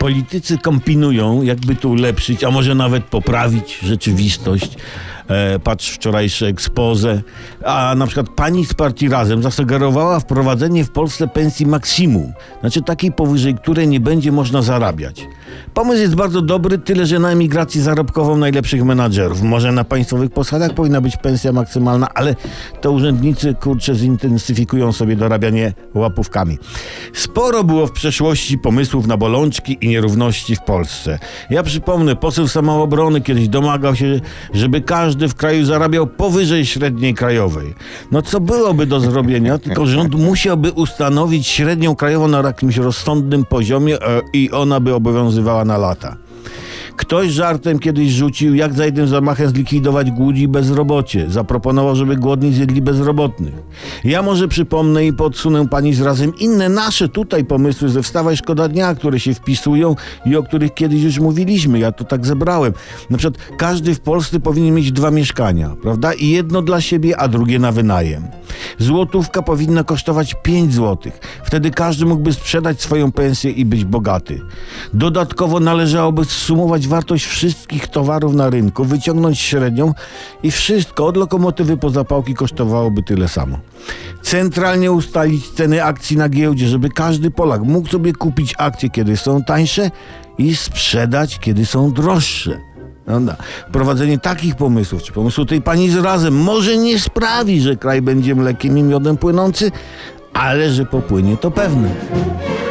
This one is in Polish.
Politycy kombinują, jakby to ulepszyć, a może nawet poprawić rzeczywistość. Patrz wczorajsze expose. A na przykład pani z partii Razem zasugerowała wprowadzenie w Polsce pensji maksimum. Znaczy takiej, powyżej której nie będzie można zarabiać. Pomysł jest bardzo dobry, tyle że na emigracji zarobkową najlepszych menadżerów. Może na państwowych posadach powinna być pensja maksymalna, ale to urzędnicy, zintensyfikują sobie dorabianie łapówkami. Sporo było w przeszłości pomysłów na bolączki i nierówności w Polsce. Ja przypomnę, poseł Samoobrony kiedyś domagał się, żeby każdy w kraju zarabiał powyżej średniej krajowej. No co byłoby do zrobienia, tylko rząd musiałby ustanowić średnią krajową na jakimś rozsądnym poziomie i ona by obowiązywała na lata. Ktoś żartem kiedyś rzucił, jak za jednym zamachem zlikwidować głód i bezrobocie. Zaproponował, żeby głodni zjedli bezrobotnych. Ja może przypomnę i podsunę pani z Razem inne nasze tutaj pomysły ze Wstawaj Szkoda Dnia, które się wpisują i o których kiedyś już mówiliśmy. Ja to tak zebrałem. Na przykład każdy w Polsce powinien mieć 2 mieszkania, prawda? I jedno dla siebie, a drugie na wynajem. Złotówka powinna kosztować 5 złotych. Wtedy każdy mógłby sprzedać swoją pensję i być bogaty. Dodatkowo należałoby zsumować wartość wszystkich towarów na rynku, wyciągnąć średnią i wszystko od lokomotywy po zapałki kosztowałoby tyle samo. Centralnie ustalić ceny akcji na giełdzie, żeby każdy Polak mógł sobie kupić akcje, kiedy są tańsze i sprzedać, kiedy są droższe. Wprowadzenie takich pomysłów, czy pomysłu tej pani z Razem może nie sprawi, że kraj będzie mlekiem i miodem płynący, ale że popłynie to pewne.